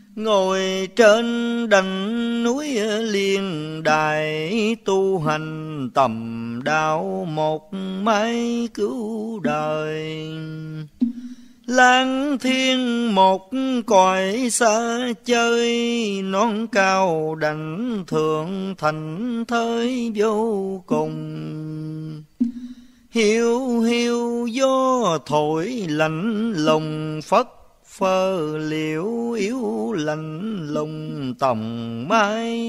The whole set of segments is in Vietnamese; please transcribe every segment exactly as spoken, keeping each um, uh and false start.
Ngồi trên đỉnh núi Liên Đài, tu hành tầm đạo một mái cứu đời. Lang thiên một cõi xa chơi, non cao đảnh thượng thành thới vô cùng. Hiu hiu gió thổi lạnh lùng, phất phơ liễu yếu lạnh lùng tòng mai.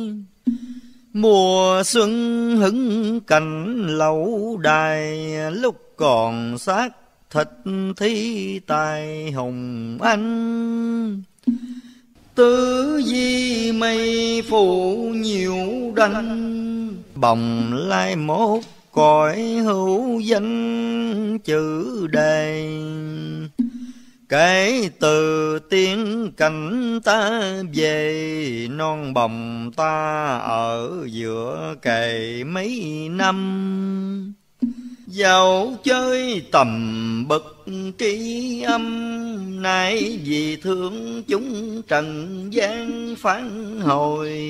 Mùa xuân hứng cành lẩu đài, lúc còn xác thịt thi tài hùng anh. Tứ di mây phủ nhiều đanh, bồng lai mốt cõi hữu danh chữ đề. Kể từ tiếng cảnh ta về, non bồng ta ở giữa kề mấy năm. Dạo chơi tầm bậc tri âm, nay vì thương chúng trần gian phán hồi.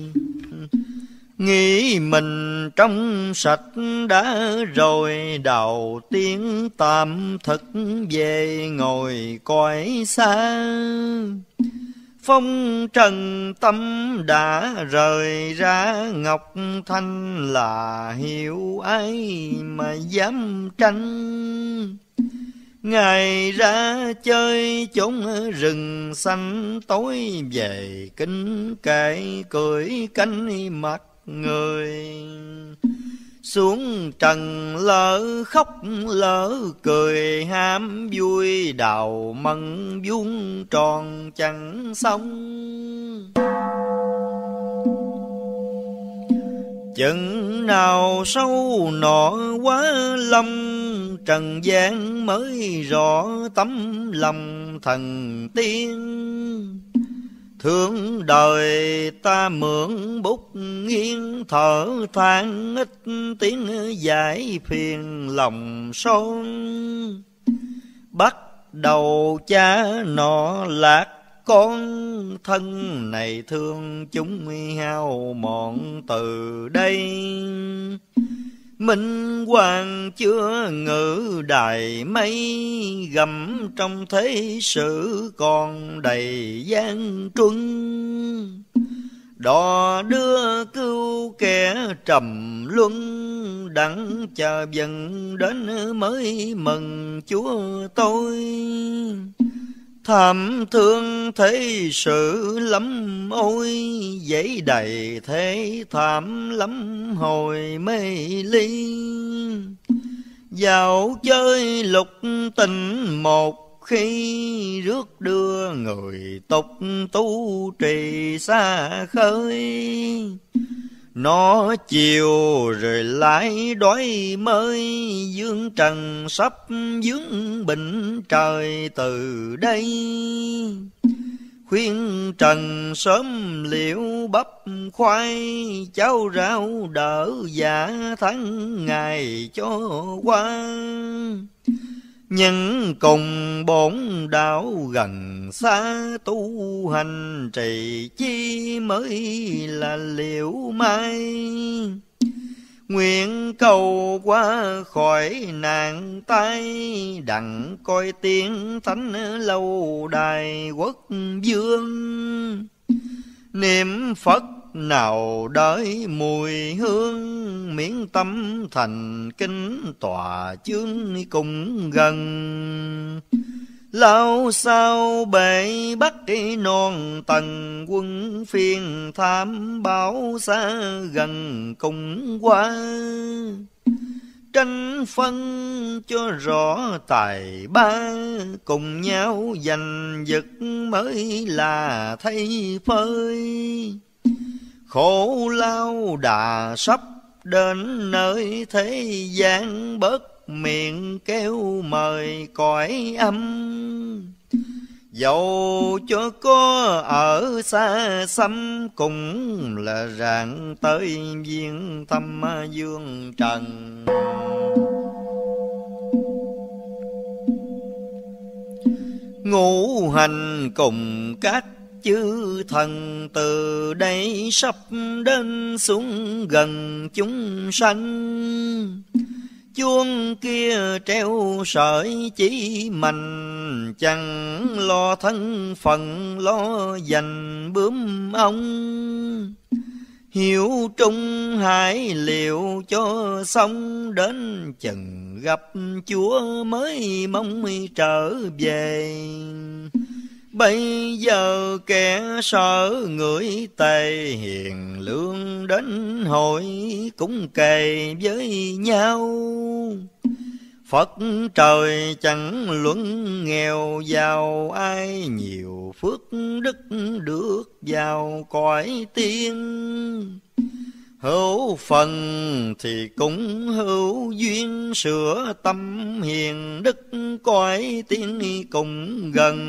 Nghĩ mình trong sạch đã rồi, đầu tiên tạm thực về ngồi cõi xa. Phong trần tâm đã rời ra, ngọc thanh là hiểu ai mà dám tranh. Ngày ra chơi chốn rừng xanh, tối về kinh kệ cười cánh mặt người. Xuống trần lỡ khóc lỡ cười, ham vui đào mận vuông tròn chẳng xong. Chừng nào sâu nọ quá lâm, trần gian mới rõ tấm lòng thần tiên. Thương đời ta mượn bút nghiêng, thở than ít tiếng giải phiền lòng son. Bắt đầu cha nọ lạc con, thân này thương chúng hao mòn từ đây. Minh hoàng chưa ngự đài mây, gầm trong thế sự còn đầy gian truân. Đò đưa cứu kẻ trầm luân, đặng chờ dần đến mới mừng Chúa tôi. Thảm thương thế sự lắm ôi, dãy đầy thế thảm lắm hồi mê ly. Dạo chơi lục tình một khi, rước đưa người tục tu trì xa khơi. Nó chiều rồi lại đói mới, dương trần sắp dướng bệnh trời từ đây. Khuyên trần sớm liệu bắp khoai, cháo rau đỡ dạ tháng ngày cho qua. Nhưng cùng bổn đạo gần xa, tu hành trì chi mới là liệu mai. Nguyện cầu qua khỏi nạn tai, đặng coi tiếng thánh lâu đài quốc vương. Niệm Phật nào đợi mùi hương, miễn tâm thành kinh tòa chương cùng gần. Lao sao bể bắt non tầng, quân phiên tham báo xa gần cùng qua. Tranh phân cho rõ tài ba, cùng nhau giành giật mới là thay phơi. Khổ lao đã sắp đến nơi thế gian, bớt miệng kêu mời cõi âm. Dẫu cho có ở xa xăm, cũng là rạng tới viên thăm dương trần. Ngũ hành cùng các chư thần từ đây sắp đến xuống gần chúng sanh. Chuông kia treo sợi chỉ mạnh, chẳng lo thân phận lo dành bướm ong. Hiểu trung hải liệu cho xong, đến chừng gặp Chúa mới mong trở về. Bây giờ kẻ sợ người tề, hiền lương đến hội cũng kề với nhau. Phật trời chẳng luận nghèo giàu, ai nhiều phước đức được vào cõi tiên. Hữu phần thì cũng hữu duyên, sửa tâm hiền đức cõi tiên cùng gần.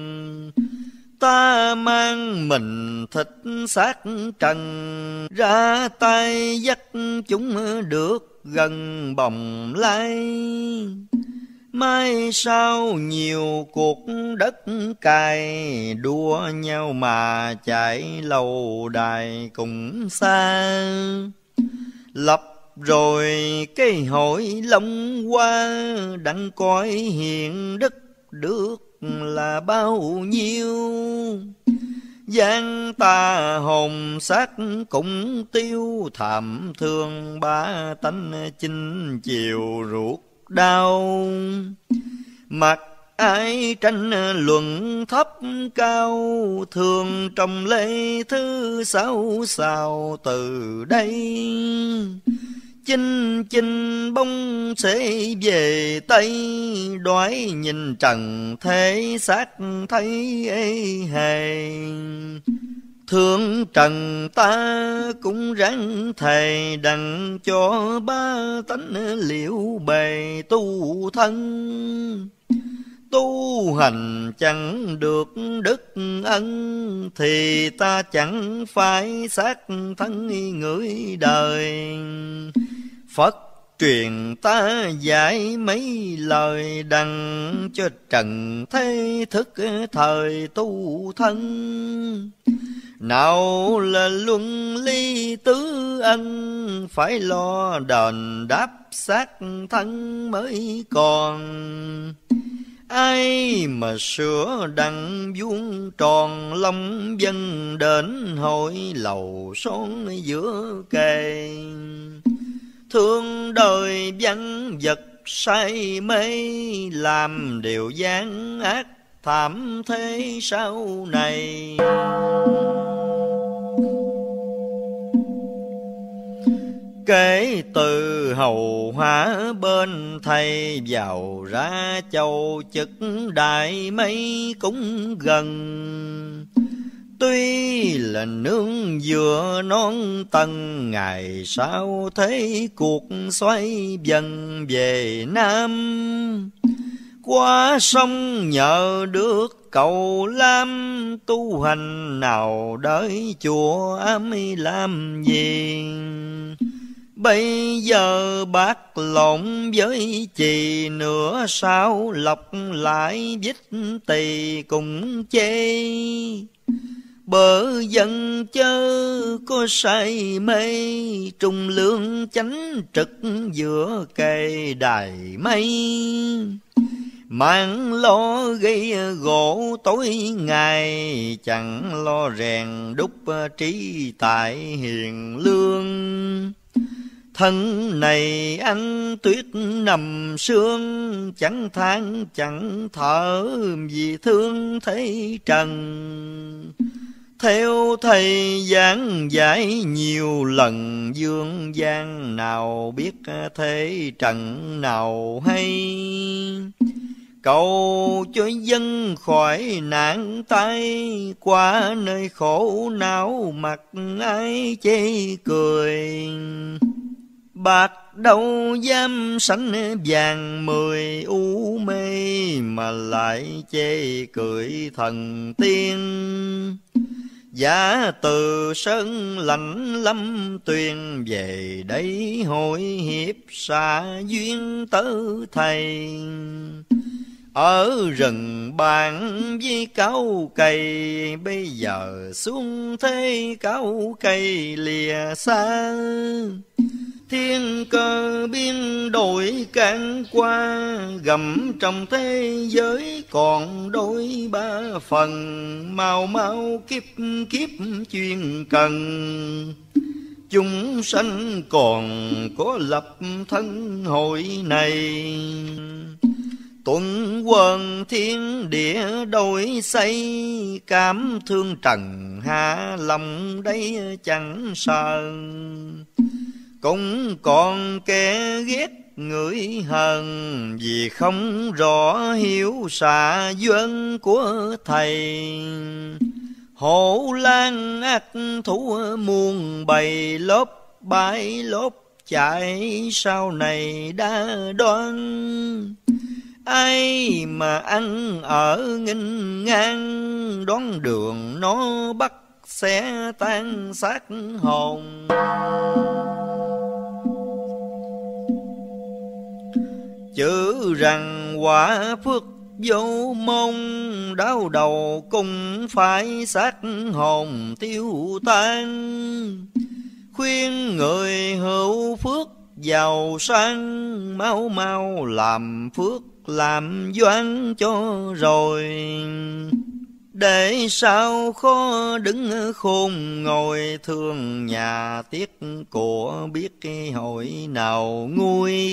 Ta mang mình thịt xác trần, ra tay dắt chúng được gần bồng lai. Mai sau nhiều cuộc đất cày, đua nhau mà chạy lâu đài cùng xa. Lập rồi cái hội long hoa, đặng coi hiện đức được là bao nhiêu. Giang ta hồn xác cũng tiêu, thảm thương ba tánh chinh chiều ruột đau. Mặc ai tranh luận thấp cao, thường trong lễ thứ sáu sao từ đây. Chinh chinh bông sẽ về Tây, đoái nhìn trần thế xác thấy ê hề. Thương trần ta cũng ráng thề, đặng cho ba tánh liệu bề tu thân. Tu hành chẳng được đức ân, thì ta chẳng phải xác thân người đời. Phật truyền ta dạy mấy lời, đặng cho trần thế thức thời tu thân. Nào là luân ly tứ ân, phải lo đền đáp xác thân mới còn. Ai mà sửa đặng vuông tròn, long dân đến hội lầu son giữa kề. Thương đời văn vật say mê, làm điều gian ác thảm thế sau này. Kể từ hầu hóa bên thầy, vào ra châu chức đại mấy cũng gần. Tuy là nương vừa non tầng, ngày sau thấy cuộc xoay dần về Nam. Qua sông nhờ được cầu lam, tu hành nào đợi chùa ám làm gì. Bây giờ bác lộn với chì, nửa sao lọc lại vít tỳ cùng chê. Bờ dân chớ có say mê, trung lương chánh trực giữa cây đài mây. Mang lo gây gỗ tối ngày, chẳng lo rèn đúc trí tại hiền lương. Thân này ăn tuyết nằm sương, chẳng than chẳng thở vì thương thế trần. Theo thầy giảng dạy nhiều lần, dương gian nào biết thế trần nào hay. Cầu cho dân khỏi nạn tay, qua nơi khổ não mặt ai chê cười. Bạc đâu dám sánh vàng mười u mê, mà lại chê cười thần tiên. Giả từ sơn lạnh lâm tuyền, về đây hội hiệp xa duyên tớ thầy. Ở rừng bạn với cáo cây, bây giờ xuống thế cáo cây lìa xa. Thiên cơ biến đổi can qua, gầm trong thế giới còn đôi ba phần. Mau mau kiếp kiếp chuyên cần, chúng sanh còn có lập thân hội này. Tuần quần thiên địa đổi xây, cảm thương trần hạ lòng đây chẳng sợ. Cũng còn kẻ ghét người hờn, vì không rõ hiểu xạ duyên của thầy. Hổ lang ác thú muôn bầy, lốp bãi lốp chạy sau này đã đoán. Ai mà ăn ở nghinh ngang, đón đường nó bắt sẽ tan xác hồn. Chữ rằng quả phước vô môn, đau đầu cũng phải xác hồn tiêu tan. Khuyên người hữu phước giàu sang, mau mau làm phước làm doan cho rồi. Để sao khó đứng khôn ngồi, thương nhà tiếc của biết hội nào nguôi.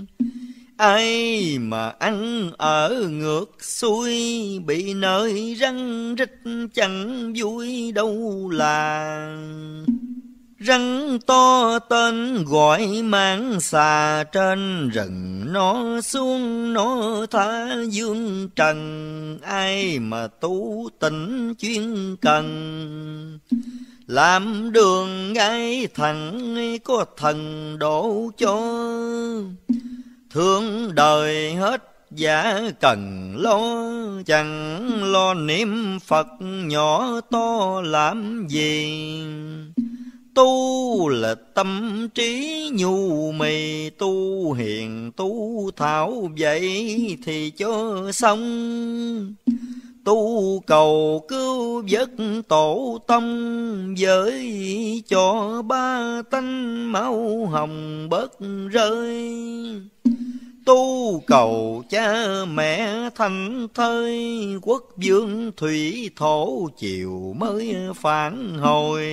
Ai mà ăn ở ngược xuôi, bị nơi răng rít chẳng vui đâu là. Rắn to tên gọi mang xà, trên rừng nó xuống nó tha dương trần. Ai mà tu tịnh chuyên cần, làm đường ngay thẳng có thần độ cho. Thương đời hết giả cần lo, chẳng lo niệm Phật nhỏ to làm gì. Tu là tâm trí nhu mì, tu hiền tu thảo vậy thì cho xong. Tu cầu cứu vớt tổ tông, với cho ba tánh máu hồng bớt rơi. Tu cầu cha mẹ thành thơi, quốc vương thủy thổ chiều mới phản hồi.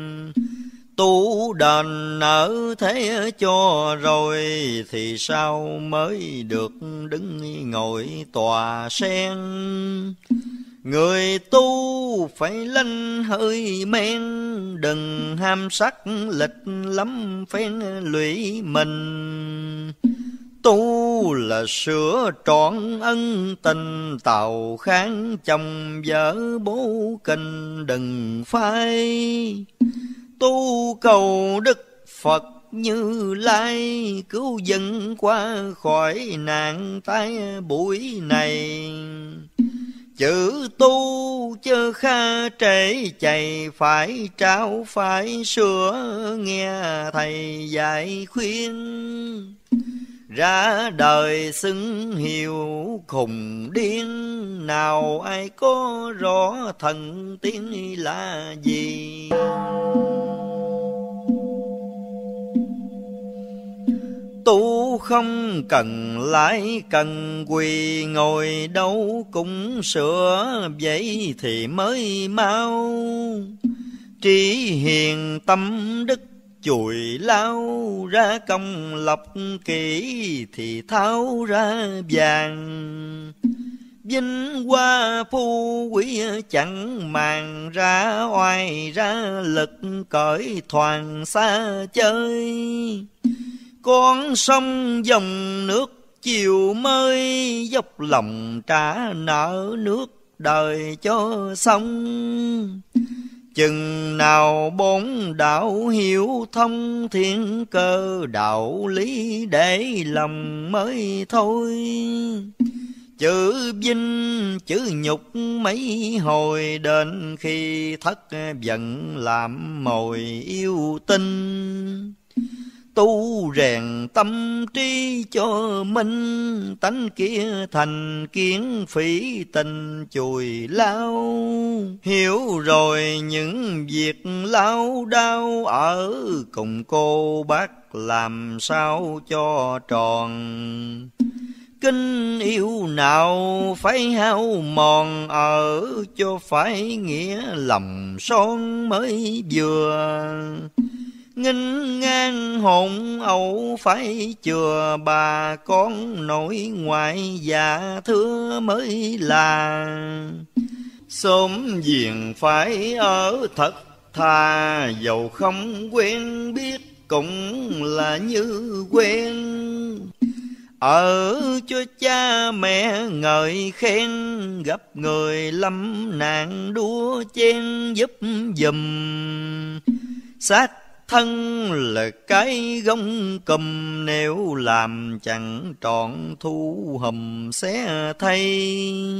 Tu đền nợ thế cho rồi, thì sao mới được đứng ngồi tòa sen. Người tu phải lanh hơi men, đừng ham sắc lịch lắm phen lụy mình. Tu là sửa trọn ân tình, tàu kháng chồng vợ bố kinh đừng phai. Tu cầu Đức Phật Như Lai, cứu dân qua khỏi nạn tai bụi này. Chữ tu chớ kha trễ chạy, phải trao phải sửa nghe thầy dạy khuyên. Ra đời xưng hiệu khùng điên, nào ai có rõ thần tiên là gì. Tu không cần lãi cần quỳ, ngồi đâu cũng sửa vậy thì mới mau. Trí hiền tâm đức chùi lao, ra công lọc kỹ thì tháo ra vàng. Vinh hoa phú quý chẳng màng, ra oai ra lực cởi thoảng xa chơi. Con sông dòng nước chiều mới, dốc lòng trả nợ nước đời cho xong. Chừng nào bốn đạo hiểu thông, thiên cơ đạo lý để lòng mới thôi. Chữ vinh chữ nhục mấy hồi, đến khi thất vọng làm mồi yêu tinh. tu rèn tâm trí cho minh, tánh kia thành kiến phỉ tình chùi lao. Hiểu rồi những việc lao đao, ở cùng cô bác làm sao cho tròn. Kinh yêu nào phải hao mòn, ở cho phải nghĩa lòng son mới vừa. Nghinh ngang hồn ẩu phải chừa, bà con nội ngoại dạ thưa mới là. Xóm giềng phải ở thật thà, dầu không quen biết cũng là như quen. Ở cho cha mẹ ngợi khen, gặp người lâm nạn đua chen giúp giùm. Xác thân là cái gông cùm, nếu làm chẳng trọn thu hùm xé thay.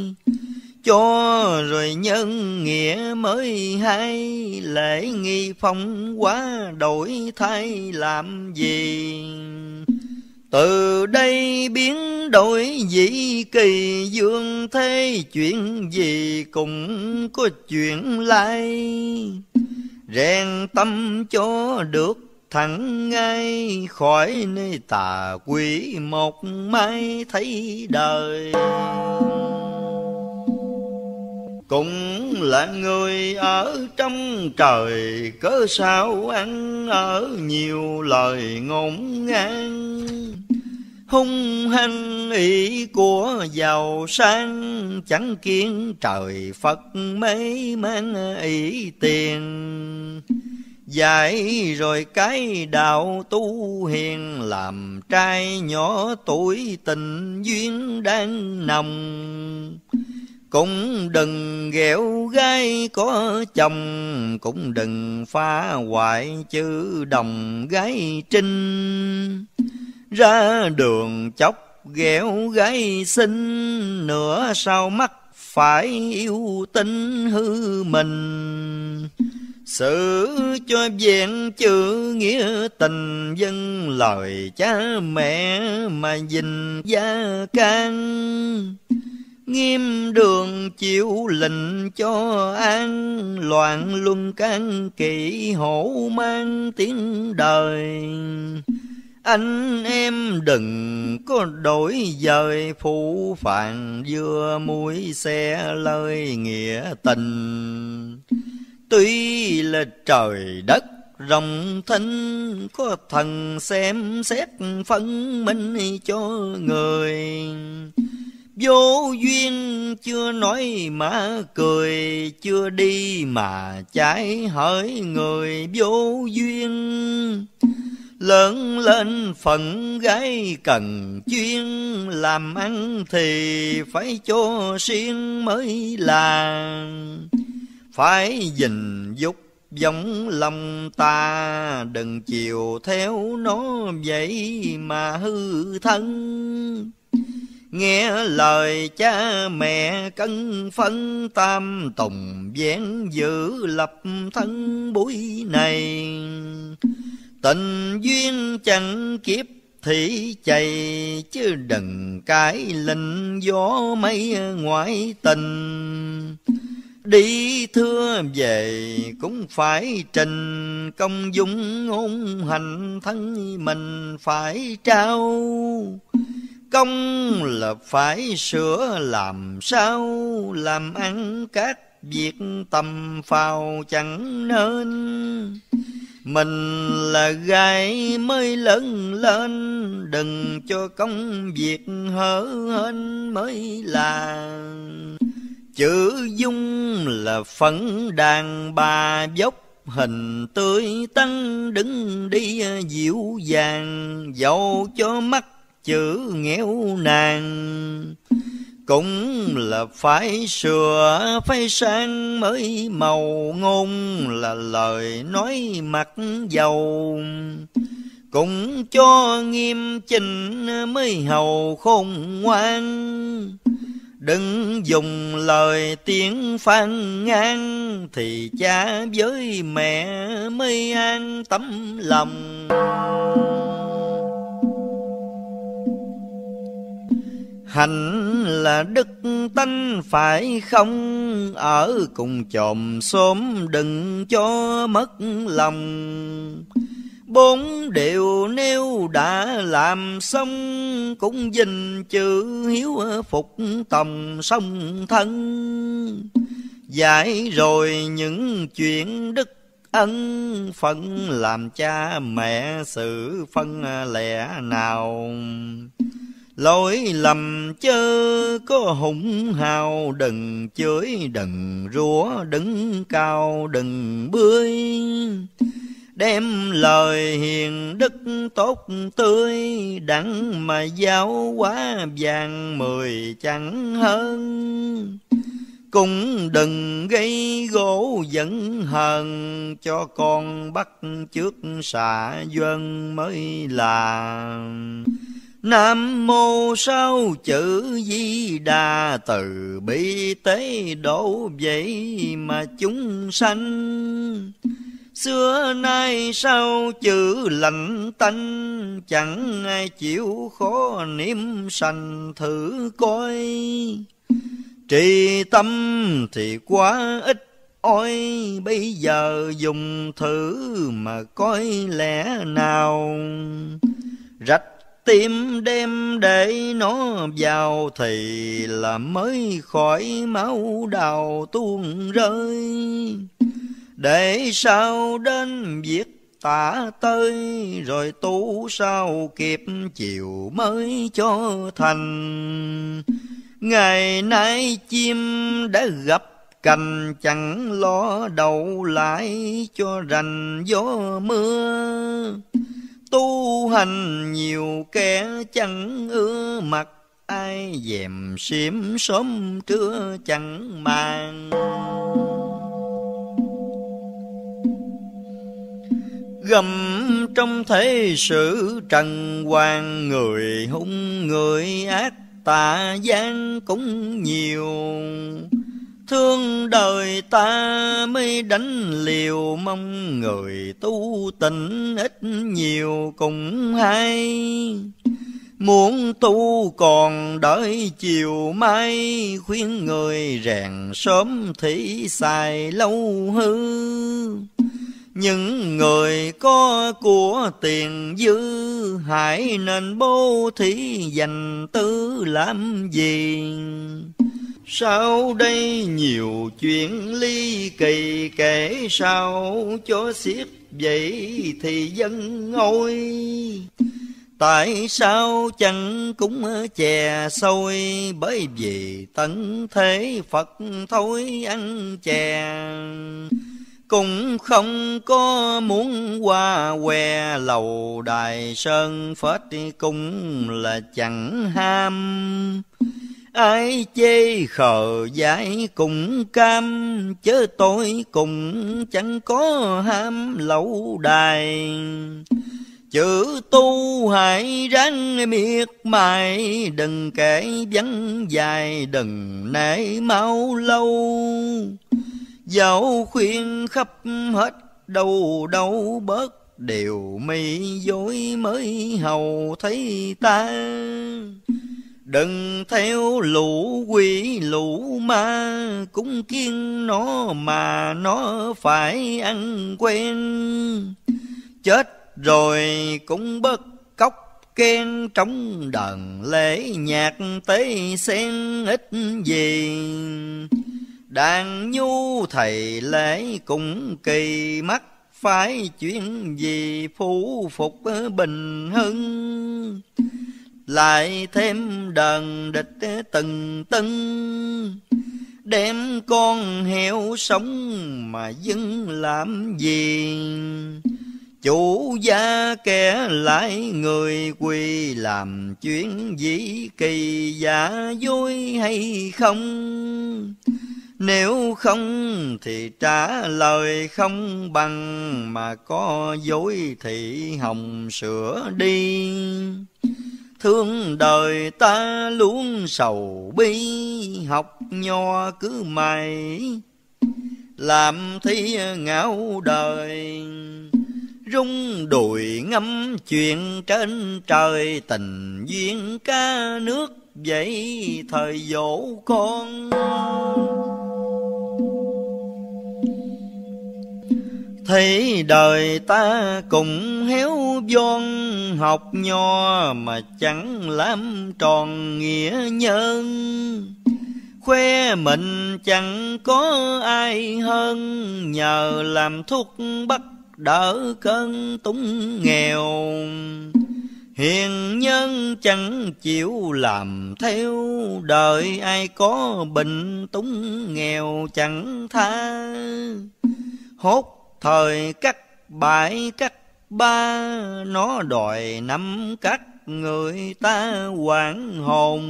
Cho rồi nhân nghĩa mới hay, lễ nghi phong quá đổi thay làm gì. Từ đây biến đổi dĩ kỳ, dương thế chuyện gì cũng có chuyện lai. Rèn tâm cho được thẳng ngay, khỏi nơi tà quỷ một mai thấy đời. Cũng là người ở trong trời, cớ sao ăn ở nhiều lời ngôn ngang. Hung hăng ý của giàu sang, chẳng kiến trời Phật mấy mang ý tiền. Dạy rồi cái đạo tu hiền, làm trai nhỏ tuổi tình duyên đang nồng. Cũng đừng ghẹo gái có chồng, cũng đừng phá hoại chữ đồng gái trinh. Ra đường chốc ghẹo gái xinh, nửa sau mắt phải yêu tinh hư mình. Xử cho vẹn chữ nghĩa tình, dân lời cha mẹ mà dình gia can. Nghiêm đường chịu lệnh cho an, loạn luân can kỵ hổ mang tiếng đời. Anh em đừng có đổi dời phụ phàng, vừa mũi xe lời nghĩa tình. Tuy là trời đất rộng thinh, có thần xem xét phân minh cho người. Vô duyên chưa nói mà cười, chưa đi mà trái hỡi người vô duyên. Lớn lên phận gái cần chuyên, làm ăn thì phải cho riêng mới là. Phải gìn giúp giống lòng ta, đừng chiều theo nó vậy mà hư thân. Nghe lời cha mẹ cân phân, tam tùng vén giữ lập thân buổi này. Tình duyên chẳng kiếp thị chày, chứ đừng cái lệnh gió mây ngoại tình. Đi thưa về cũng phải trình, công dung ngôn hành thân mình phải trao. Công là phải sửa làm sao, làm ăn các việc tầm phào chẳng nên. Mình là gái mới lớn lên, đừng cho công việc hở hên mới là. Chữ dung là phấn đàn bà dốc, hình tươi tắn đứng đi dịu dàng. Dẫu cho mắt chữ nghèo nàn, cũng là phải sửa phải sang mới màu. Ngôn là lời nói mặt dầu, cũng cho nghiêm chỉnh mới hầu khôn ngoan. Đừng dùng lời tiếng phàn nàn, thì cha với mẹ mới an tấm lòng. Hạnh là đức tánh phải không, ở cùng chòm xóm đừng cho mất lòng. Bốn điều nếu đã làm xong, cũng dình chữ hiếu phục tòng song thân. Dạy rồi những chuyện đức ân, phận làm cha mẹ sự phân lẻ nào. Lỗi lầm chớ có hùng hào, đừng chửi đừng rủa, đứng cao đừng bươi. Đem lời hiền đức tốt tươi, đặng mà giáo hóa vàng mười chẳng hơn. Cũng đừng gây gỗ giận hờn, cho con bắt trước xạ dân mới là. Nam mô sáu chữ Di Đà, từ bi tế độ vậy mà chúng sanh. Xưa nay sao chữ lạnh tanh, chẳng ai chịu khó niệm sanh thử coi. Trì tâm thì quá ít ôi, bây giờ dùng thử mà coi lẽ nào. Rạch tim đem để nó vào, thì là mới khỏi máu đào tuôn rơi. Để sao đến việc tả tơi, rồi tu sao kịp chiều mới cho thành. Ngày nay chim đã gặp cành, chẳng lo đậu lại cho rành gió mưa. Tu hành nhiều kẻ chẳng ưa mặt, ai dèm xiêm sớm trưa chẳng màng. Gầm trong thế sự trần hoàng, người hung người ác tà gian cũng nhiều. Thương đời ta mới đánh liều, mong người tu tịnh ít nhiều cũng hay. Muốn tu còn đợi chiều mai, khuyên người rèn sớm thì xài lâu hư. Những người có của tiền dư, hãy nên bố thí dành tư làm gì. Sau đây nhiều chuyện ly kỳ, kể sao cho xiết vậy thì dân ngôi. Tại sao chẳng cũng chè xôi, bởi vì tận thế Phật thôi ăn chè. Cũng không có muốn qua què, lầu đài sơn phết cũng là chẳng ham. Ai chê khờ dại cũng cam, chớ tôi cũng chẳng có ham lẩu đài. Chữ tu hãy ráng miệt mài, đừng kể vắng dài, đừng nể mau lâu. Dẫu khuyên khắp hết đâu đâu bớt, điều mi dối mới hầu thấy ta. Đừng theo lũ quỷ lũ ma, cũng kiêng nó mà nó phải ăn quen. Chết rồi cũng bớt cóc khen, trong đờn lễ nhạc tế sen ít gì. Đàn nhu thầy lễ cũng kỳ mắt, phải chuyện gì phủ phục bình hưng. Lại thêm đờn địch từng tưng, đem con heo sống mà dưng làm gì. Chủ gia kẻ lại người quỳ, làm chuyện dĩ kỳ giả dối hay không. Nếu không thì trả lời không bằng, mà có dối thì hồng sửa đi. thương đời ta luôn sầu bi, học nho cứ mày làm thi ngạo đời. Rung đùi ngâm chuyện trên trời, tình duyên ca nước vậy thời dỗ con. Thấy đời ta cùng héo von, học nho mà chẳng làm tròn nghĩa nhân. Khoe mình chẳng có ai hơn, nhờ làm thuốc bắc đỡ cơn túng nghèo. Hiền nhân chẳng chịu làm theo, đời ai có bệnh túng nghèo chẳng tha. Hốt thời cắt bãi cắt ba, nó đòi nắm cắt người ta hoảng hồn.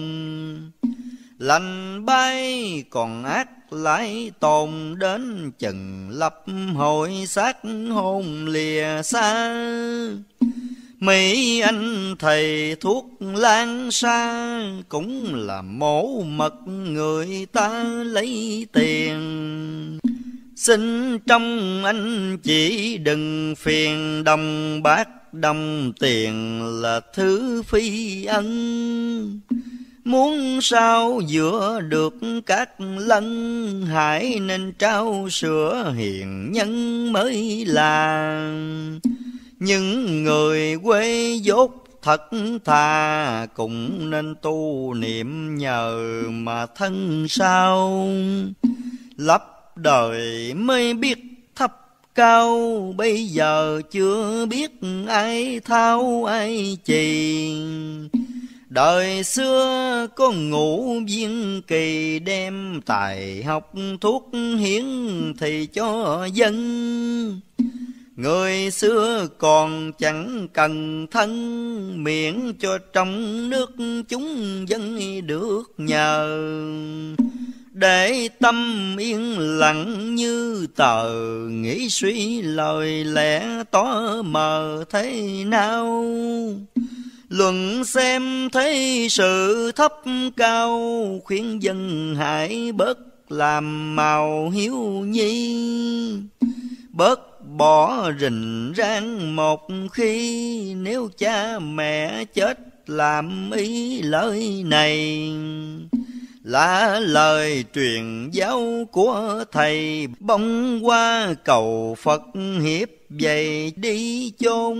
Lành bay còn ác lại tồn, đến chừng lập hội xác hôn lìa xa. Mấy anh thầy thuốc lan xa, cũng là mổ mật người ta lấy tiền. Xin trong anh chỉ đừng phiền, đồng bạc đồng tiền là thứ phi ân. Muốn sao giữa được các lân, hãy nên trao sữa hiền nhân mới là. Những người quê dốt thật thà, cũng nên tu niệm nhờ mà thân sao. Lấp đời mới biết thấp cao, bây giờ chưa biết ai thao ai chì. Đời xưa có ngũ viên kỳ, đem tài học thuốc hiến thì cho dân. Người xưa còn chẳng cần thân, miễn cho trong nước chúng dân được nhờ. Để tâm yên lặng như tờ, nghĩ suy lời lẽ tỏ mờ thế nào. Luận xem thấy sự thấp cao, khuyên dân hãy bớt làm màu hiếu nhi. Bớt bỏ rình rang một khi, nếu cha mẹ chết làm ý lời này. Là lời truyền giáo của thầy, bông qua cầu Phật hiệp vậy đi chôn.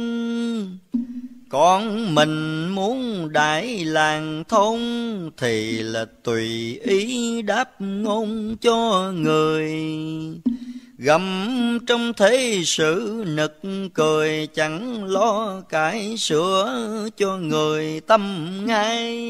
Con mình muốn đại làng thôn, thì là tùy ý đáp ngôn cho người. Gầm trong thế sự nực cười, chẳng lo cải sửa cho người tâm ngay.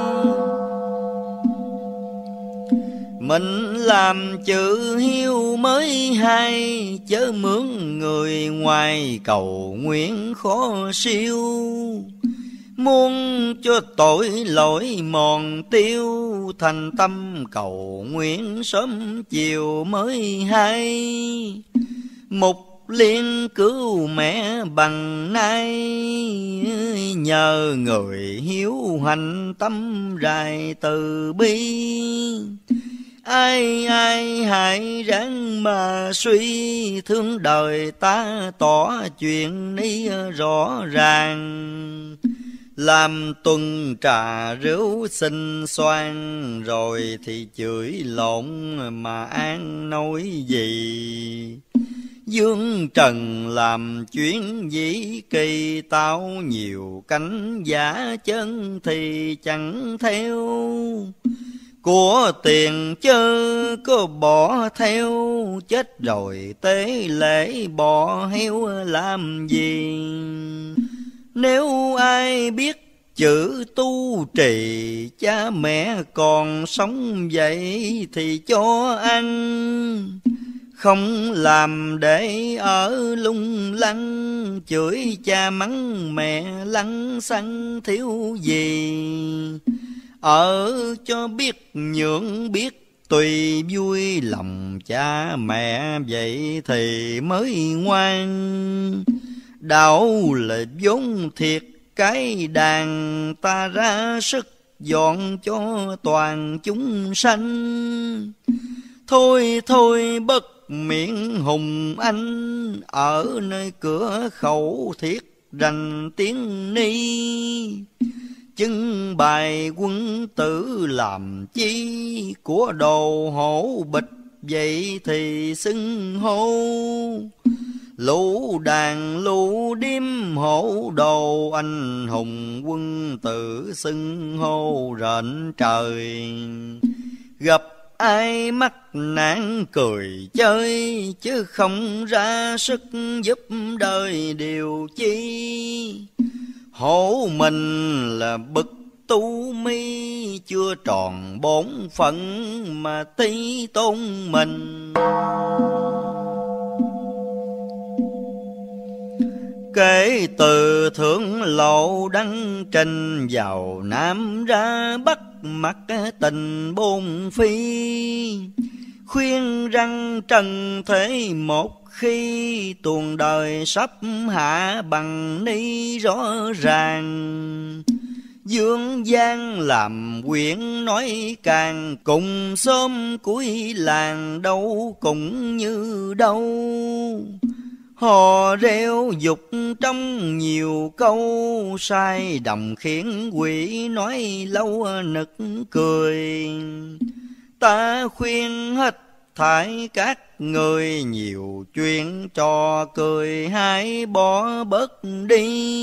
Mình làm chữ hiếu mới hay, chớ mướn người ngoài cầu nguyện khó siêu. Muốn cho tội lỗi mòn tiêu, thành tâm cầu nguyện sớm chiều mới hay. Mục liên cứu mẹ bằng nay, nhờ người hiếu hành tâm rài từ bi. Ai ai hãy ráng mà suy, thương đời ta tỏ chuyện ní rõ ràng. Làm tuần trà rượu xinh xoan, rồi thì chửi lộn mà an nói gì. Dương trần làm chuyến dĩ kỳ, tao nhiều cánh giả chân thì chẳng theo. Của tiền chớ có bỏ theo, chết rồi tế lễ bỏ heo làm gì. Nếu ai biết chữ tu trì, cha mẹ còn sống vậy thì cho ăn. Không làm để ở lung lăng, chửi cha mắng mẹ lăng xăng thiếu gì. Ở cho biết nhượng biết tùy vui, lòng cha mẹ vậy thì mới ngoan. Đạo là vốn thiệt cái đàn ta ra sức dọn cho toàn chúng sanh. Thôi thôi bất miệng hùng anh, ở nơi cửa khẩu thiết rành tiếng ni. Chứng bài quân tử làm chi, của đồ hổ bịch vậy thì xưng hô. Lũ đàn lũ điếm hổ đồ, anh hùng quân tử xưng hô rợn trời. Gặp ai mắc nạn cười chơi, chứ không ra sức giúp đời điều chi. Hổ mình là bậc tu mi, chưa tròn bổn phận mà tí tôn mình. Kể từ thượng lộ đăng trình, vào Nam ra Bắc mặc tình bôn phi. Khuyên răng trần thế một khi, tuồng đời sắp hạ bằng ni rõ ràng. Dương gian làm quyển nói càng, cùng xóm cuối làng đâu cũng như đâu. Hò reo dục trong nhiều câu, sai đồng khiến quỷ nói lâu nực cười. Ta khuyên hết thải các người, nhiều chuyện trò cười hãy bỏ bớt đi.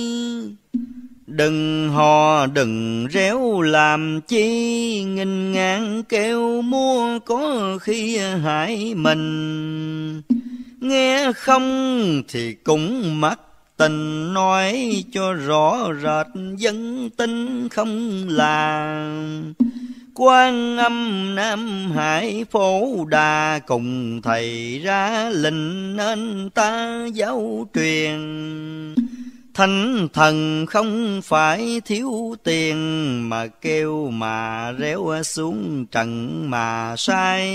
Đừng hò đừng réo làm chi, nghinh ngang kêu mua có khi hại mình. Nghe không thì cũng mắc tình, nói cho rõ rệt dân tin không làm. Quan Âm Nam Hải Phổ Đà, cùng thầy ra lệnh nên ta giáo truyền. Thánh thần không phải thiếu tiền, mà kêu mà réo xuống trần mà sai.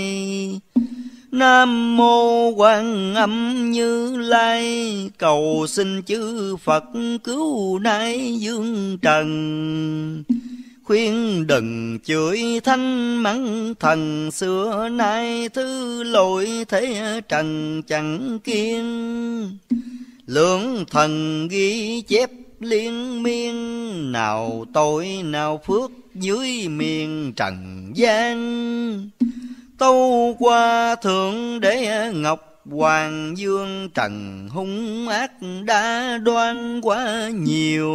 Nam mô Quan Âm Như Lai, cầu xin chư Phật cứu nay dương trần. Khuyên đừng chửi thanh mắng thần, xưa nay thứ lỗi thế trần chẳng kiên. Lượng thần ghi chép liên miên, nào tội nào phước dưới miền trần gian. Tâu qua thượng đế ngọc hoàng dương, trần hung ác đã đoan quá nhiều.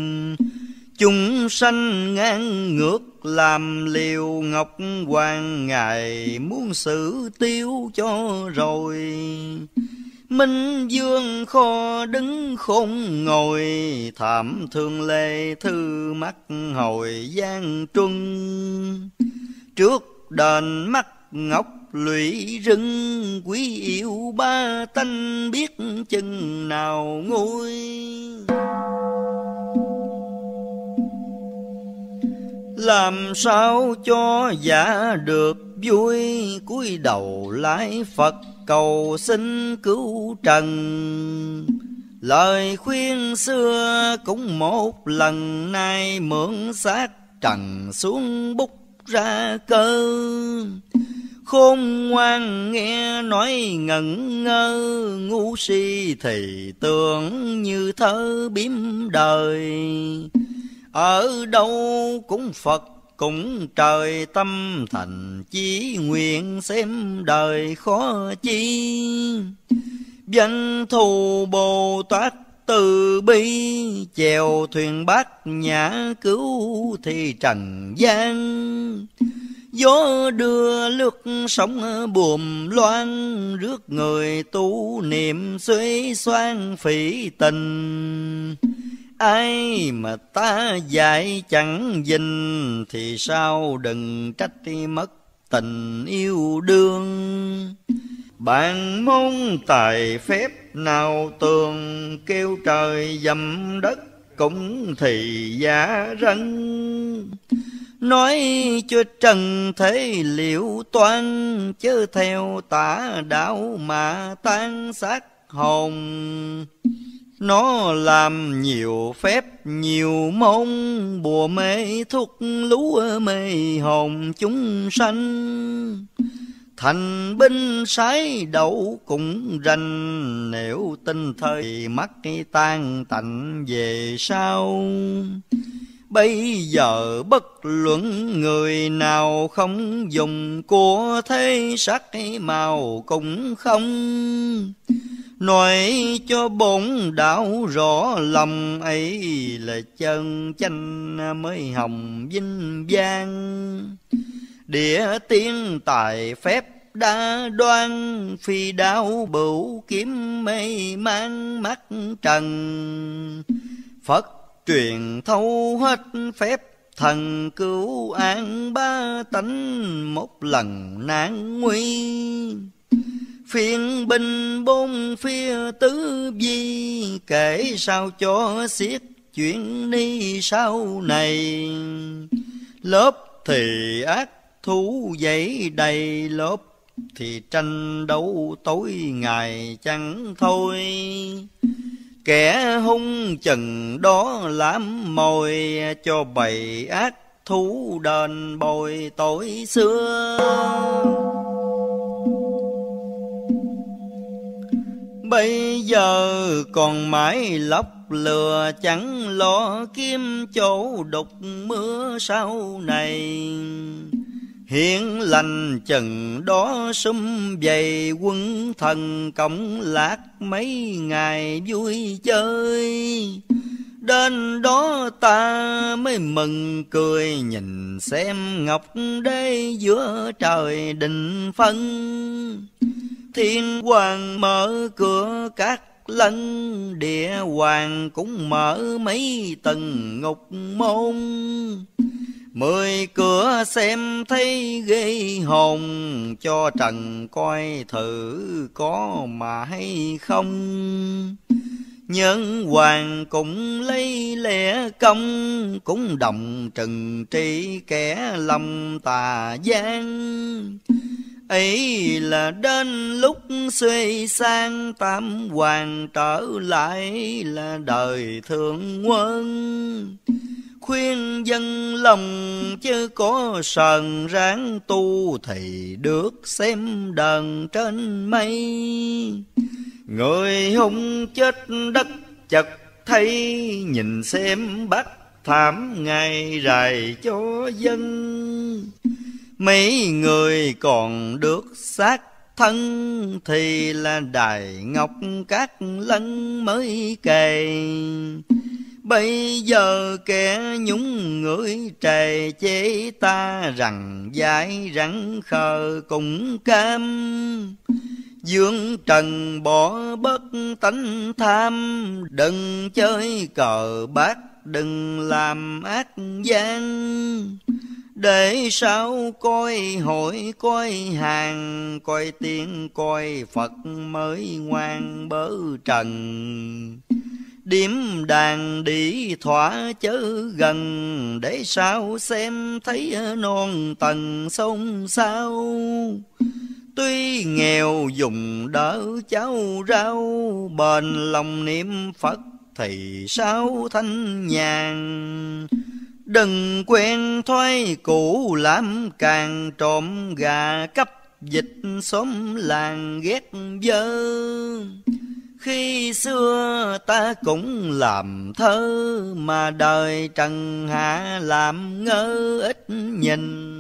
Chúng sanh ngang ngược làm liều, ngọc hoàng ngài muốn xử tiêu cho rồi. Minh dương kho đứng khôn ngồi, thảm thương lê thư mắt hồi gian truân. Trước đền mắt ngọc lụy rừng, quý yêu ba tanh biết chừng nào nguôi. Làm sao cho giả được vui, cúi đầu lạy Phật cầu xin cứu trần. Lời khuyên xưa cũng một lần, nay mượn xác trần xuống bút ra cơ. Khôn ngoan nghe nói ngẩn ngơ, ngu si thì tưởng như thơ biếm đời. Ở đâu cũng Phật cũng trời, tâm thành chí nguyện xem đời khó chi. Danh thù Bồ Tát từ bi, chèo thuyền bát nhã cứu thì trần gian. Gió đưa lướt sóng buồm loan, rước người tu niệm xuế xoan phỉ tình. Ai mà ta dạy chẳng dình, thì sao đừng trách mất tình yêu đương. Bạn môn tài phép nào tường, kêu trời dầm đất cũng thì giả rân. Nói cho trần thế liệu toan, chớ theo tả đạo mà tan xác hồn. Nó làm nhiều phép nhiều môn, bùa mê thuốc lú mê hồn chúng sanh. Thành binh sái đậu cũng rành, nếu tin thời mắc tan tạnh về sau. Bây giờ bất luận người nào không dùng của thế sắc màu cũng không. Nói cho bổn đạo rõ lòng ấy là chân chánh mới hồng vinh vang. Địa tiên tài phép đã đoan, phi đao bửu kiếm mê mang mắt trần. Phật truyền thâu hết phép thần cứu an ba tánh, một lần nạn nguy. Phiên binh bốn phía tứ vi, kể sao cho xiết chuyện ni sau này. Lớp thì ác thú dậy đầy, lớp thì tranh đấu tối ngày chẳng thôi. Kẻ hung chừng đó làm mồi, cho bầy ác thú đền bồi tội xưa. Bây giờ còn mãi lóc lừa, chẳng lo kiếm chỗ đục mưa sau này. Hiện lành chừng đó sum vầy, quân thần cộng lạc mấy ngày vui chơi. Đến đó ta mới mừng cười, nhìn xem ngọc đế giữa trời định phân. Thiên hoàng mở cửa các lân, địa hoàng cũng mở mấy tầng ngục môn. Mười cửa xem thấy ghê hồn, cho trần coi thử có mà hay không. Nhân hoàng cũng lấy lẽ công, cũng đồng trừng trị kẻ lòng tà gian. Ấy là đến lúc xuôi sang, tam hoàng trở lại là đời thượng quân. Khuyên dân lòng chứ có sờn ráng tu, thì được xem đờn trên mây. Người hung chết đất chật thấy, nhìn xem bắt thảm ngày rày cho dân. Mấy người còn được xác thân, thì là đài ngọc các lân mới kề. Bây giờ kẻ nhúng người trề chế ta, rằng dại rắn khờ cũng cam. Dương trần bỏ bất tánh tham, đừng chơi cờ bạc đừng làm ác gian. Để sao coi hội coi hàng, coi tiên coi Phật mới ngoan bớ trần. Điếm đàn đi thỏa chớ gần, để sao xem thấy non tầng sông sao. Tuy nghèo dùng đỡ cháu rau, bền lòng niệm Phật thì sao thanh nhàn. Đừng quen thói cũ làm càng, trộm gà cắp dịch xóm làng ghét dơ. Khi xưa ta cũng làm thơ, mà đời trần hạ làm ngơ ít nhìn.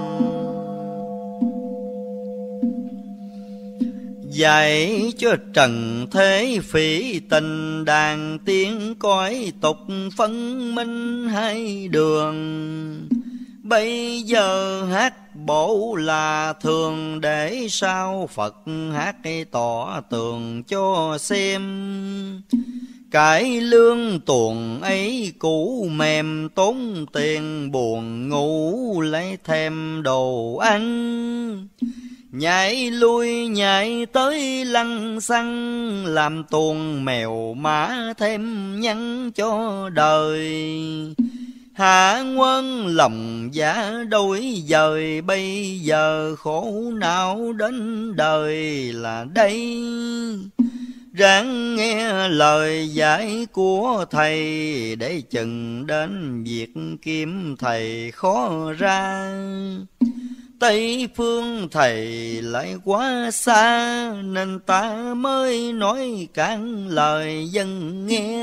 Dạy cho trần thế phỉ tình, đàn tiếng cõi tục phân minh hai đường. Bây giờ hát bộ là thường, để sao Phật hát tỏ tường cho xem. Cải lương tuồng ấy cũ mềm, tốn tiền buồn ngủ lấy thêm đồ ăn. Nhảy lui nhảy tới lăng xăng, làm tuồng mèo mã thêm nhăn cho đời. Hạ quân lòng giả đôi dời, bây giờ khổ não đến đời là đây. ráng nghe lời dạy của thầy, để chừng đến việc kiếm thầy khó ra. Tây phương thầy lại quá xa, nên ta mới nói cạn lời dân nghe.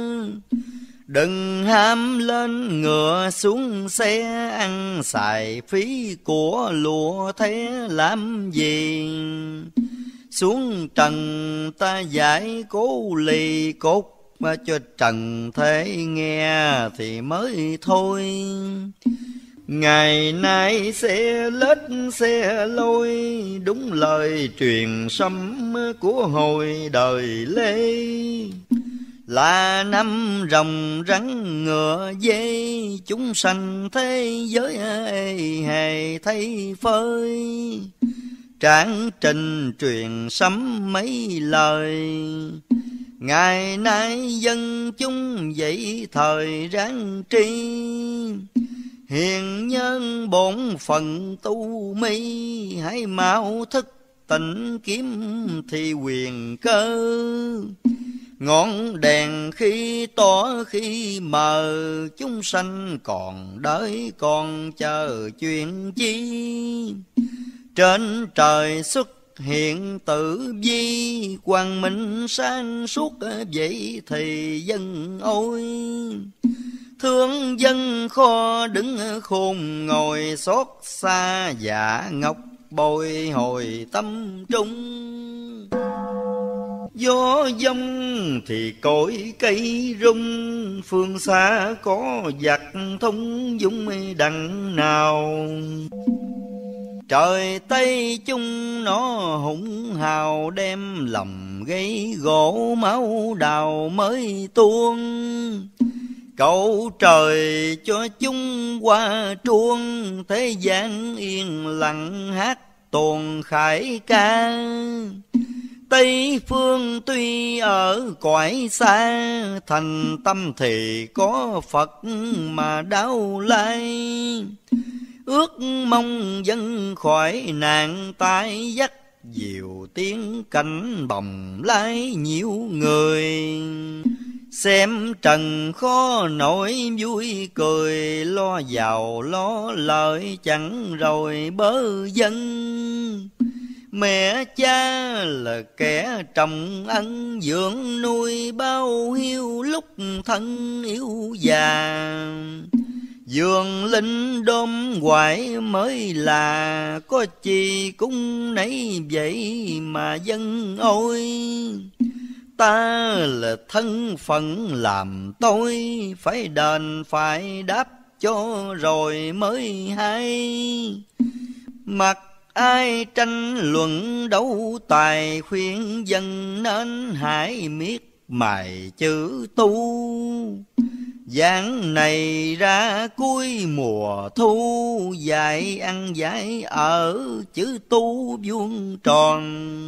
Đừng ham lên ngựa xuống xe, ăn xài phí của lụa thế làm gì. Xuống trần ta giải cố lì cốt, mà cho trần thế nghe thì mới thôi. Ngày nay xe lết xe lôi, đúng lời truyền sấm của hồi đời Lê. Là năm rồng rắn ngựa dê, chúng sanh thế giới ê hề thay phơi. Tráng trình truyền sấm mấy lời, ngày nay dân chúng dậy thời ráng tri. Hiền nhân bổn phận tu mi, hãy mau thức tỉnh kiếm thì quyền cơ. Ngọn đèn khi tỏ khi mờ, chúng sanh còn đợi còn chờ chuyện chi. Trên trời xuất hiện tử vi, quang minh sáng suốt vậy thì dân ôi. Thương dân kho đứng khôn ngồi, xót xa dạ ngọc bồi hồi tâm trung. Gió dông thì cội cây rung, phương xa có giặc thông dung đằng nào. Trời Tây chung nó hùng hào, đem lòng gây gỗ máu đào mới tuôn. Cầu trời cho chúng qua truông, thế gian yên lặng hát tuồng khải ca. Tây phương tuy ở cõi xa, thành tâm thì có Phật mà đau lai. Ước mong dân khỏi nạn tai dắt, diều tiếng cảnh bồng lái nhiều người. Xem trần khó nổi vui cười, lo giàu lo lợi chẳng rồi bớ dân. Mẹ cha là kẻ trồng ân, dưỡng nuôi bao hiu lúc thân yếu già. Dường linh đom hoài mới là, có chi cũng nấy vậy mà dân ôi. Ta là thân phận làm tôi, phải đền phải đáp cho rồi mới hay. Mặc ai tranh luận đấu tài, khuyên dân nên hãy miết mài chữ tu. Giảng này ra cuối mùa thu, dạy ăn dạy ở chữ tu vuông tròn.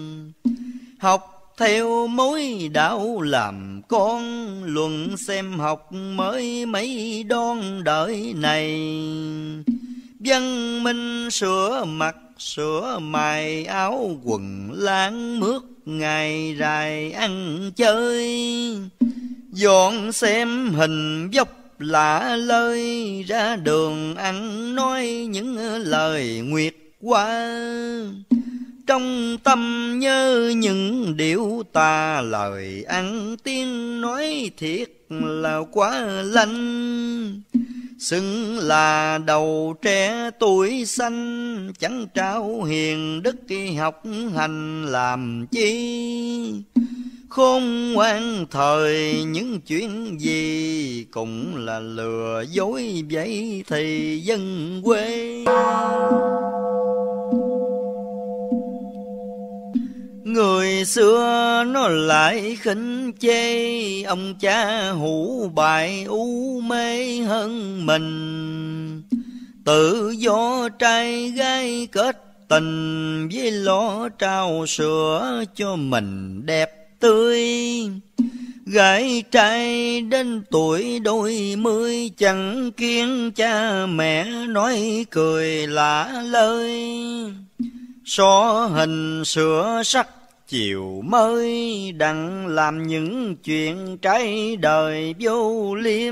Học theo mối đạo làm con, luận xem học mới mấy đón đời này. Văn minh sửa mặt sửa mài, áo quần láng mướt ngày dài ăn chơi. Dọn xem hình dốc lạ lơi, ra đường ăn nói những lời nguyệt qua. Trong tâm nhớ những điệu tà, lời ăn tiếng nói thiệt là quá lanh. Xưng là đầu trẻ tuổi xanh, chẳng trao hiền đức học hành làm chi. Khôn ngoan thời những chuyện gì, cũng là lừa dối vậy thì dân quê. Người xưa nó lại khinh chê, ông cha hủ bại u mê hơn mình. Tự do trai gái kết tình, với lo trao sữa cho mình đẹp tươi. Gái trai đến tuổi đôi mươi, chẳng kiêng cha mẹ nói cười lạ lời. So hình sửa sắc chiều mới đặng làm những chuyện trái đời vô liêm.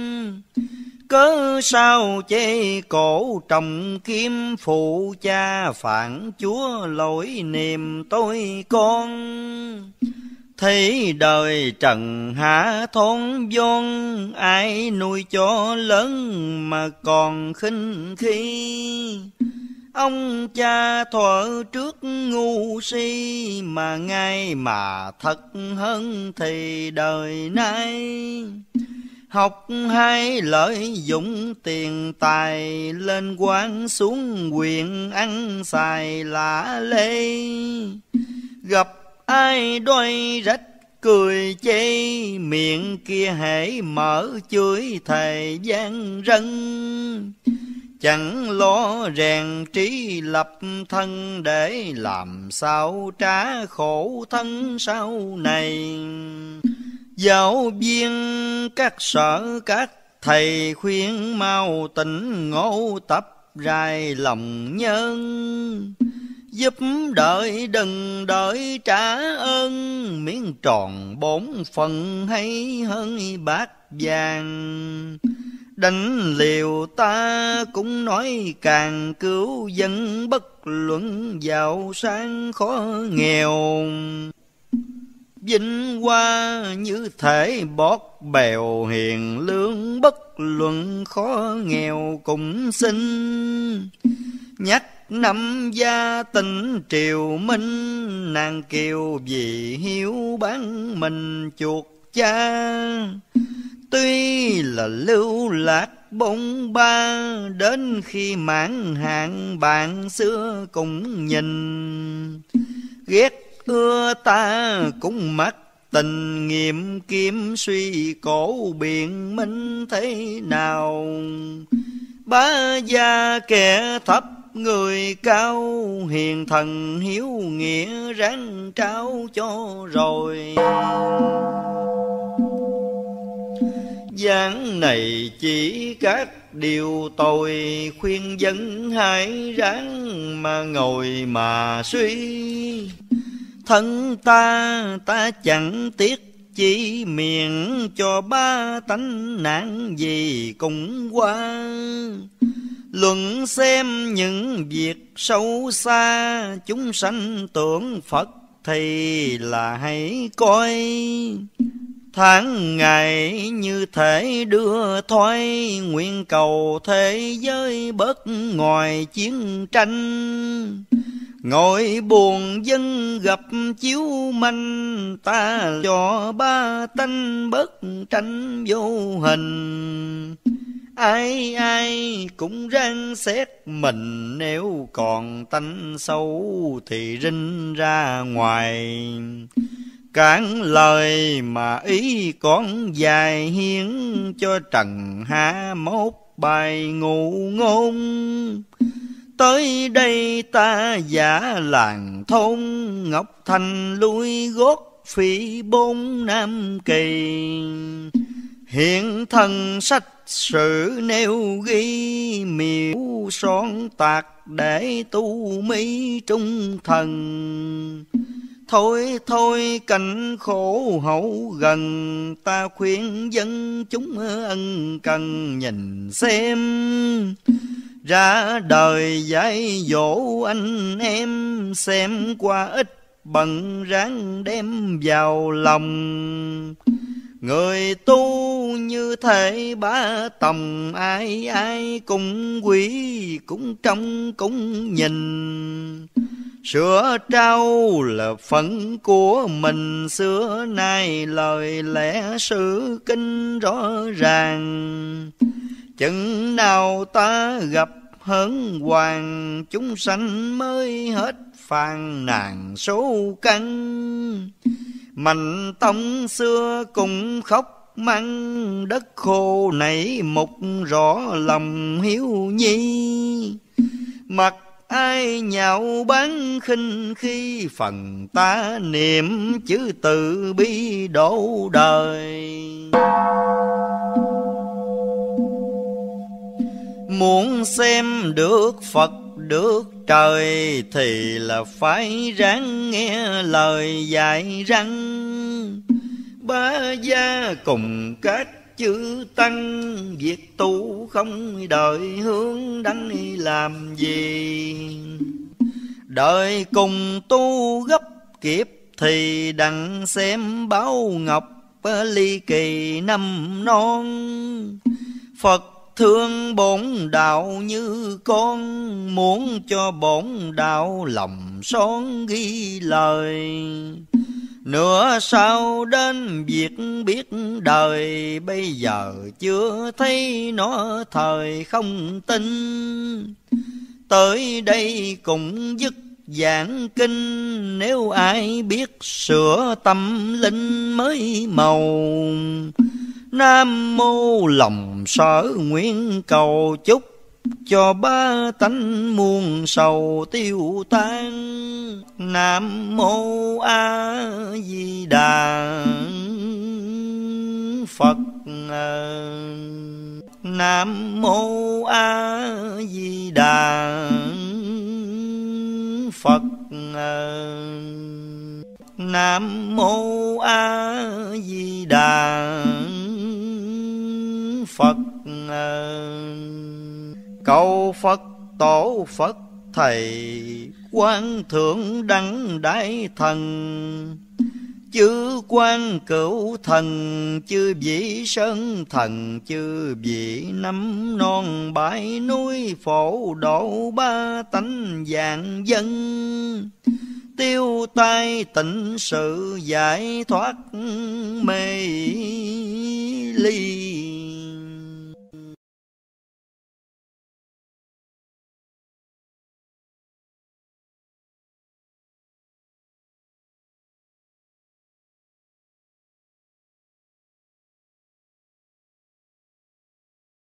Cớ sao chê cổ trọng kiếm phụ cha phản chúa lỗi niềm tôi con. Thấy đời trần hạ thôn vốn, ai nuôi cho lớn mà còn khinh khi. Ông cha thuở trước ngu si, mà ngay mà thật hơn thì đời nay. Học hay lợi dụng tiền tài, lên quan xuống quyền ăn xài lả lê. Gặp ai đôi rách cười chê, miệng kia hễ mở chửi thầy gian rân. Chẳng lo rèn trí lập thân, để làm sao trả khổ thân sau này. Giáo viên các sở các thầy khuyên mau tỉnh ngộ tập rài lòng nhân. Giúp đợi đừng đợi trả ơn, miếng tròn bốn phần hay hơn bát vàng. Đánh liều ta cũng nói càng cứu dân, bất luận giàu sang khó nghèo. Vinh hoa như thể bót bèo, hiền lương bất luận khó nghèo cũng xin. Nhắc năm gia tình triều minh, nàng kiều vì hiếu bán mình chuột cha. Tuy là lưu lạc bông ba, đến khi mãn hạn bạn xưa cũng nhìn. Ghét ưa ta cũng mắc tình nghiệm, kiếm suy cổ biện minh thế nào. Bá gia kẻ thấp người cao, hiền thần hiếu nghĩa ráng trao cho rồi. Giảng này chỉ các điều tội, khuyên dân hãy ráng mà ngồi mà suy. Thân ta ta chẳng tiếc chỉ miệng, cho ba tánh nạn gì cũng qua. Luận xem những việc sâu xa, chúng sanh tưởng Phật thì là hãy coi. Tháng ngày như thể đưa thoái, nguyện cầu thế giới bớt ngoài chiến tranh. Ngồi buồn dân gặp chiếu manh, ta cho ba tánh bớt tranh vô hình. Ai ai cũng ráng xét mình, nếu còn tánh xấu thì rinh ra ngoài. Cản lời mà ý con dài, hiến cho trần hạ mốt bài ngụ ngôn. Tới đây ta giả làng thôn, Ngọc Thành lui gót phỉ bốn Nam Kỳ. Hiện thần sách sử nêu ghi, miêu son tạc để tu mỹ trung thần. Thôi thôi cảnh khổ hậu gần, ta khuyên dân chúng ân cần nhìn xem. Ra đời dạy dỗ anh em, xem qua ít bận ráng đem vào lòng. Người tu như thể bá tòng, ai ai cũng quý cũng trông cũng nhìn. Sửa trao là phận của mình, xưa nay lời lẽ sự kinh rõ ràng. Chừng nào ta gặp hớn hoàng, chúng sanh mới hết phàn nàn số căn. Mạnh tông xưa cũng khóc mắng, đất khô nảy mục rõ lòng hiếu nhi. Mặc ai nhạo báng khinh khi, phần ta niệm chữ từ bi độ đời. Muốn xem được Phật được trời thì là phải ráng nghe lời dạy răng. Ba gia cùng các chư tăng, việc tu không đợi hướng đăng làm gì. Đợi cùng tu gấp kiếp thì đặng xem báo ngọc ly kỳ năm non. Phật thương bổn đạo như con, muốn cho bổn đạo lòng son ghi lời. Nữa sau đến việc biết đời, bây giờ chưa thấy nó thời không tin. Tới đây cũng dứt giảng kinh, nếu ai biết sửa tâm linh mới màu. Nam mô lòng sở nguyện cầu chúc, cho ba tánh muôn sầu tiêu tan. Nam mô A Di Đà Phật. Nam mô A Di Đà Phật. Nam mô A Di Đà Phật. Cầu Phật tổ Phật thầy, Quan thượng đẳng đại thần, chư quan cửu thần, chư vị sơn thần, chư vị năm non bãi núi, phổ độ ba tánh vạn dân. Tiêu tai tịnh sự, giải thoát mê ly.